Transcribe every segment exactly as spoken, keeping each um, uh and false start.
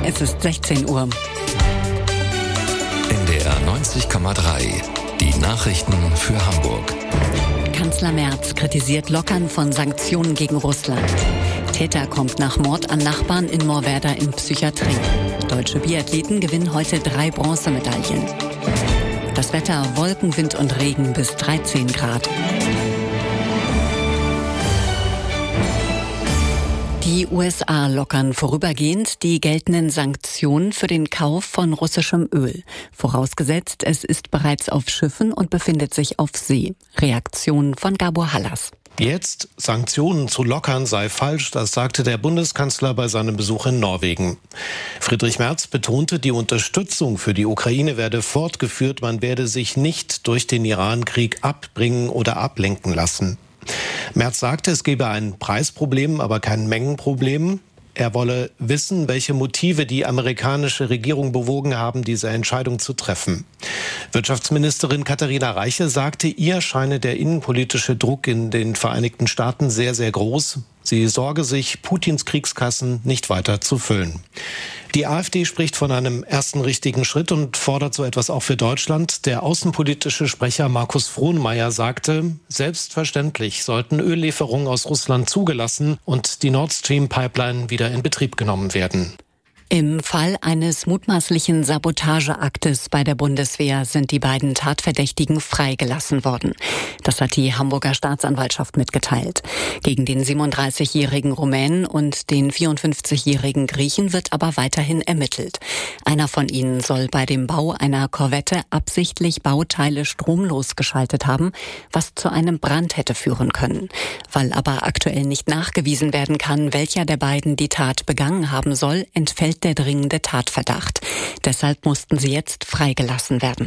Es ist sechzehn Uhr. N D R neunzig Komma drei. Die Nachrichten für Hamburg. Kanzler Merz kritisiert Lockern von Sanktionen gegen Russland. Täter kommt nach Mord an Nachbarn in Moorwerder in Psychiatrie. Deutsche Biathleten gewinnen heute drei Bronzemedaillen. Das Wetter: Wolken, Wind und Regen bis dreizehn Grad. Die U S A lockern vorübergehend die geltenden Sanktionen für den Kauf von russischem Öl. Vorausgesetzt, es ist bereits auf Schiffen und befindet sich auf See. Reaktion von Gabor Hallas. Jetzt Sanktionen zu lockern sei falsch, das sagte der Bundeskanzler bei seinem Besuch in Norwegen. Friedrich Merz betonte, die Unterstützung für die Ukraine werde fortgeführt, man werde sich nicht durch den Iran-Krieg abbringen oder ablenken lassen. Merz sagte, es gebe ein Preisproblem, aber kein Mengenproblem. Er wolle wissen, welche Motive die amerikanische Regierung bewogen haben, diese Entscheidung zu treffen. Wirtschaftsministerin Katharina Reiche sagte, ihr scheine der innenpolitische Druck in den Vereinigten Staaten sehr, sehr groß. Sie sorge sich, Putins Kriegskassen nicht weiter zu füllen. Die AfD spricht von einem ersten richtigen Schritt und fordert so etwas auch für Deutschland. Der außenpolitische Sprecher Markus Frohnmayer sagte, selbstverständlich sollten Öllieferungen aus Russland zugelassen und die Nord Stream Pipeline wieder in Betrieb genommen werden. Im Fall eines mutmaßlichen Sabotageaktes bei der Bundeswehr sind die beiden Tatverdächtigen freigelassen worden. Das hat die Hamburger Staatsanwaltschaft mitgeteilt. Gegen den siebenunddreißigjährigen Rumänen und den vierundfünfzigjährigen Griechen wird aber weiterhin ermittelt. Einer von ihnen soll bei dem Bau einer Korvette absichtlich Bauteile stromlos geschaltet haben, was zu einem Brand hätte führen können. Weil aber aktuell nicht nachgewiesen werden kann, welcher der beiden die Tat begangen haben soll, entfällt der dringende Tatverdacht. Deshalb mussten sie jetzt freigelassen werden.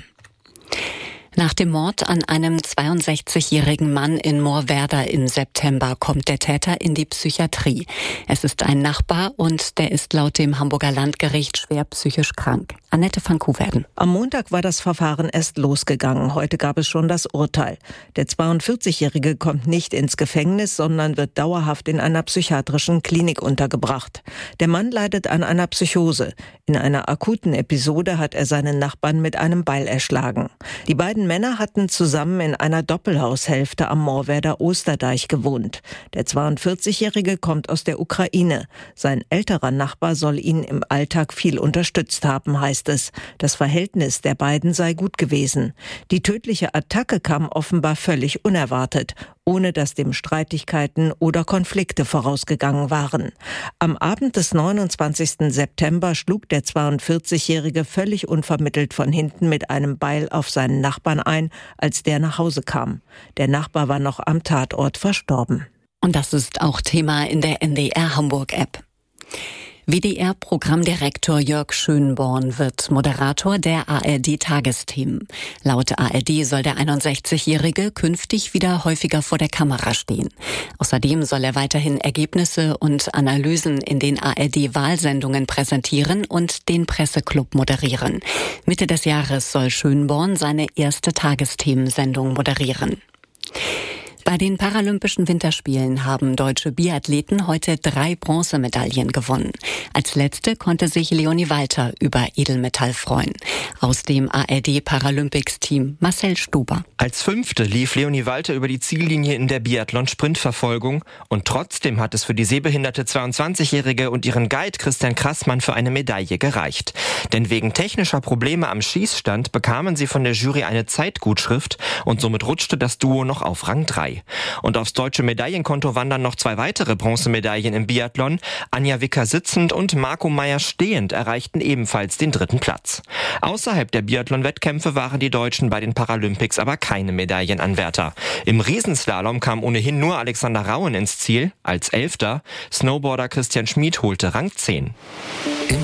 Nach dem Mord an einem zweiundsechzigjährigen Mann in Moorwerder im September kommt der Täter in die Psychiatrie. Es ist ein Nachbar und der ist laut dem Hamburger Landgericht schwer psychisch krank. Annette van Kuverden. Am Montag war das Verfahren erst losgegangen. Heute gab es schon das Urteil. Der zweiundvierzigjährige kommt nicht ins Gefängnis, sondern wird dauerhaft in einer psychiatrischen Klinik untergebracht. Der Mann leidet an einer Psychose. In einer akuten Episode hat er seinen Nachbarn mit einem Beil erschlagen. Die beiden Männer hatten zusammen in einer Doppelhaushälfte am Moorwerder Osterdeich gewohnt. Der zweiundvierzigjährige kommt aus der Ukraine. Sein älterer Nachbar soll ihn im Alltag viel unterstützt haben, heißt es. Das Verhältnis der beiden sei gut gewesen. Die tödliche Attacke kam offenbar völlig unerwartet, ohne dass dem Streitigkeiten oder Konflikte vorausgegangen waren. Am Abend des neunundzwanzigsten September schlug der zweiundvierzigjährige völlig unvermittelt von hinten mit einem Beil auf seinen Nachbarn ein, als der nach Hause kam. Der Nachbar war noch am Tatort verstorben. Und das ist auch Thema in der N D R Hamburg-App. W D R-Programmdirektor Jörg Schönborn wird Moderator der A R D-Tagesthemen. Laut A R D soll der einundsechzigjährige künftig wieder häufiger vor der Kamera stehen. Außerdem soll er weiterhin Ergebnisse und Analysen in den A R D-Wahlsendungen präsentieren und den Presseclub moderieren. Mitte des Jahres soll Schönborn seine erste Tagesthemensendung moderieren. Bei den Paralympischen Winterspielen haben deutsche Biathleten heute drei Bronzemedaillen gewonnen. Als letzte konnte sich Leonie Walter über Edelmetall freuen. Aus dem A R D-Paralympics-Team Marcel Stuber. Als Fünfte lief Leonie Walter über die Ziellinie in der Biathlon-Sprintverfolgung und trotzdem hat es für die sehbehinderte zweiundzwanzigjährige und ihren Guide Christian Krassmann für eine Medaille gereicht. Denn wegen technischer Probleme am Schießstand bekamen sie von der Jury eine Zeitgutschrift und somit rutschte das Duo noch auf Rang drei. Und aufs deutsche Medaillenkonto wandern noch zwei weitere Bronzemedaillen im Biathlon. Anja Wicker sitzend und Marco Meyer stehend erreichten ebenfalls den dritten Platz. Außerhalb der Biathlon-Wettkämpfe waren die Deutschen bei den Paralympics aber keine Medaillenanwärter. Im Riesenslalom kam ohnehin nur Alexander Rauen ins Ziel. Als Elfter. Snowboarder Christian Schmid holte Rang zehn.